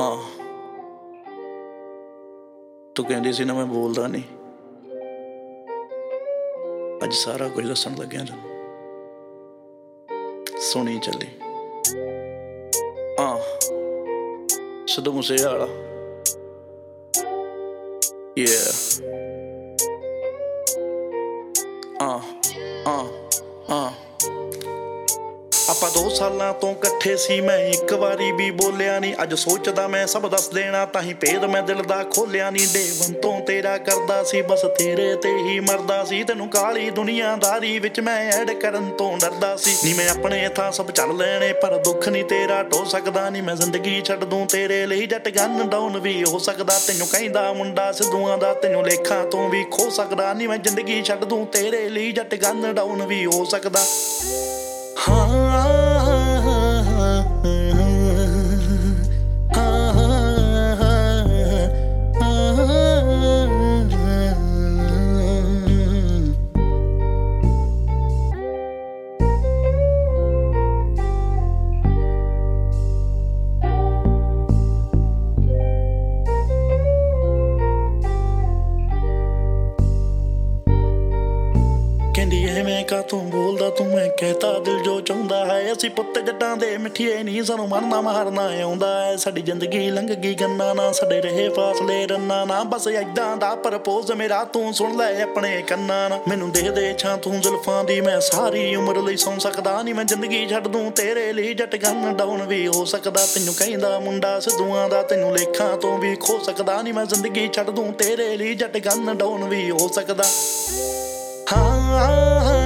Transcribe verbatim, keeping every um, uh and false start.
हाँ तू कहती सी ना मैं बोलदा नहीं, अज सारा कुछ दसन लग्या तैनूं, सुनी चली। हाँ सिद्धू मूसेवाला yeah हाँ हाँ हाँ ਆਪਾਂ दो सालां तो कट्ठे सी, मैं एक वारी भी बोलिया नहीं। अज सोचदा मैं सब दस देना, ताही भेद मैं दिल दा खोलिया नहीं। डेवन तो तेरा करदा सी, बस तेरे ते ही मरदा सी। तैनूं काली दुनियादारी विच मैं ऐड करन तो डरदा सी। नी मैं अपने थां सब चल लेने, पर दुख नहीं तेरा ढो सकदा। नी मैं जिंदगी छड्ड दूं तेरे लई, जट गन डाउन भी हो सकदा। तैनूं कहिंदा मुंडा सिद्धूआं दा, तैनूं लेखां तो भी खो सकदा। नी मैं जिंदगी छड्ड दूं तेरे लई, जट गन डाउन भी हो सकदा। हाँ कहंदी एवें का तू बोलदा तू, मैं कहता दिल जो चाहुंदा है। असीं पुत्त जट्टां दे मिठिए नहीं, सानूं मरना मारना आउंदा है। साडी जिंदगी लंघ गई गन्ना ना, साडे रहे फासले रन्ना ना। बस इदां दा प्रपोज मेरा तू सुण लै अपने कन्नां ना। मैनूं दे दे छां तू जुल्फां दी, मैं सारी उम्र लई सौं सकदा। नी मैं जिंदगी छड्ड दूं तेरे लई, जट गन डाउन भी हो सकदा। तैनूं कहिंदा मुंडा सिद्धूआं दा, तैनूं लेखां तो भी खो सकदा। नी मैं जिंदगी छड्ड दूं तेरे लई, जट गन डाउन भी हो सकदा। हाँ